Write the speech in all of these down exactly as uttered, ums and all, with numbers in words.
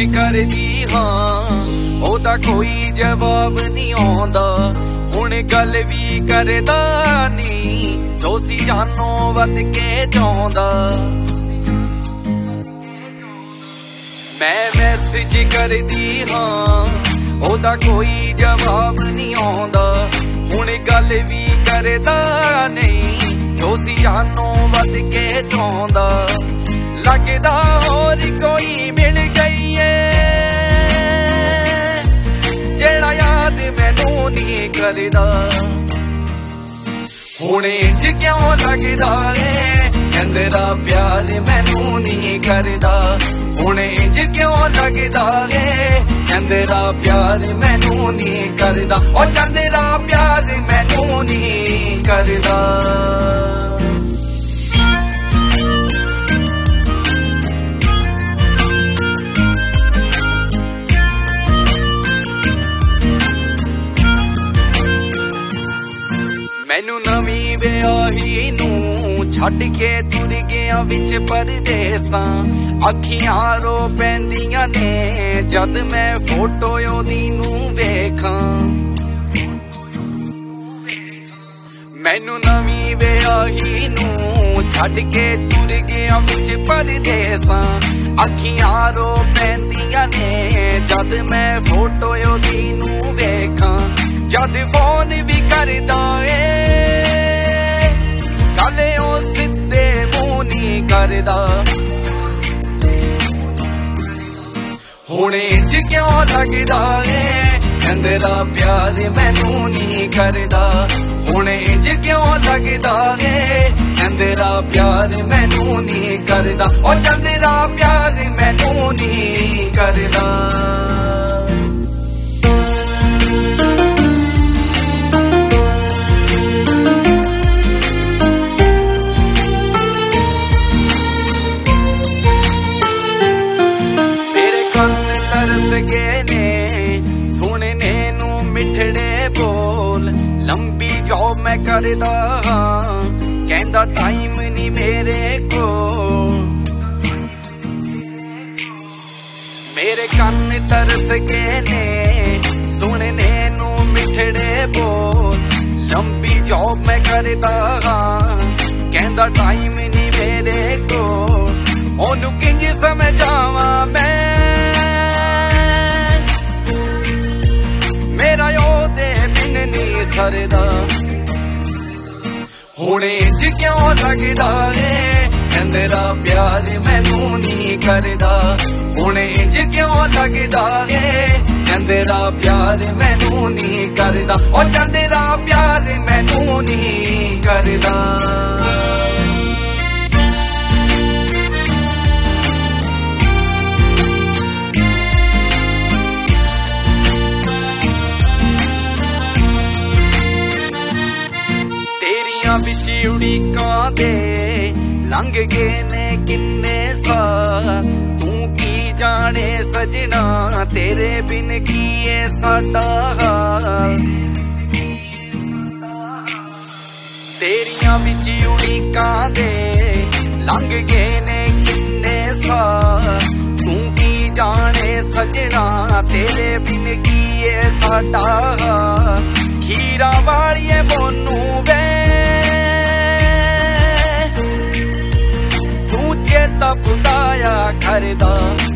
करदी हाँ ओदा कोई जवाब नहीं आउंदा हुण गल भी करदा नहीं दोस्ती जानो वध के चाहुंदा मैं मैसेज करदी हाँ ओदा कोई जवाब नहीं आउंदा हुण गल भी करदा नहीं दोस्ती जानो वध के चाहुंदा लगदा होर कोई मिल गई है जेड़ा याद मैनू नहीं करदा हुण इंज क्यों लगदा है कहंदा प्यार मैनू नहीं करदा हुण इंज क्यों लगदा है कहंदा प्यार मैनू नहीं करदा ओ कहंदा प्यार मैनू नहीं करदा मैनू नवी विआही नू छड्ड के तुर गया विच परदेसां अखियां रो पैंदियां ने जद मैं फोटो ओदी नू वेखां मैनू नवी विआही नू छड्ड के तुर गया विच परदेसां अखियां रो पैंदियां ने जद मैं फोटो ओदी नू वेखां जद फोन भी करदा ए गले ओ सिद्धे मूंह नहीं करदा हुण इंज क्यों लगदा ए कहंदा प्यार मैनू नहीं करदा हुण इंज क्यों लगदा ए कहंदा प्यार मैनू नहीं करदा ओ कहंदा प्यार मैनू नहीं करदा गए ने सुनने नू मिठड़े बोल लंबी जॉब मैं करदा कहंदा टाइम नहीं मेरे को मेरे कन तरस गए ने सुनने नू मिठड़े बोल लंबी जॉब मैं करदा कहंदा टाइम नहीं मेरे को ओनू किंज समझावा मैं मेरा ओदे बिन नहीं सरदा हुण इंज क्यों लगदा है कहंदा प्यार मैनू नहीं करदा हुण इंज क्यों लगदा है कहंदा प्यार मैनू नहीं करदा ओ कहंदा प्यार मैनू नहीं करदा विच उड़ीकां दे लंघ गए ने किन्ने साल तू की जाने सजना तेरे बिन कीए साडा हाल तेरियां विच उड़ीकां दे लंघ गए ने किन्ने साल तू की जाने सजना तेरे बिन कीए साडा हाल खीरा वालिए बोनू वे चेता भुलाया करदा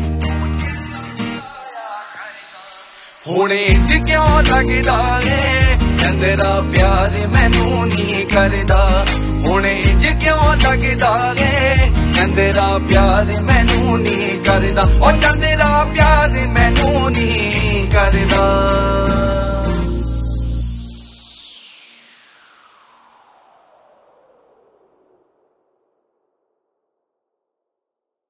हुण इंज क्यों लगदा है कहंदा प्यार मैनू नहीं करदा हुण इंज क्यों लगदा है कहंदा प्यार मैनू नहीं करदा ओ कहंदा प्यार मैनू नहीं करदा।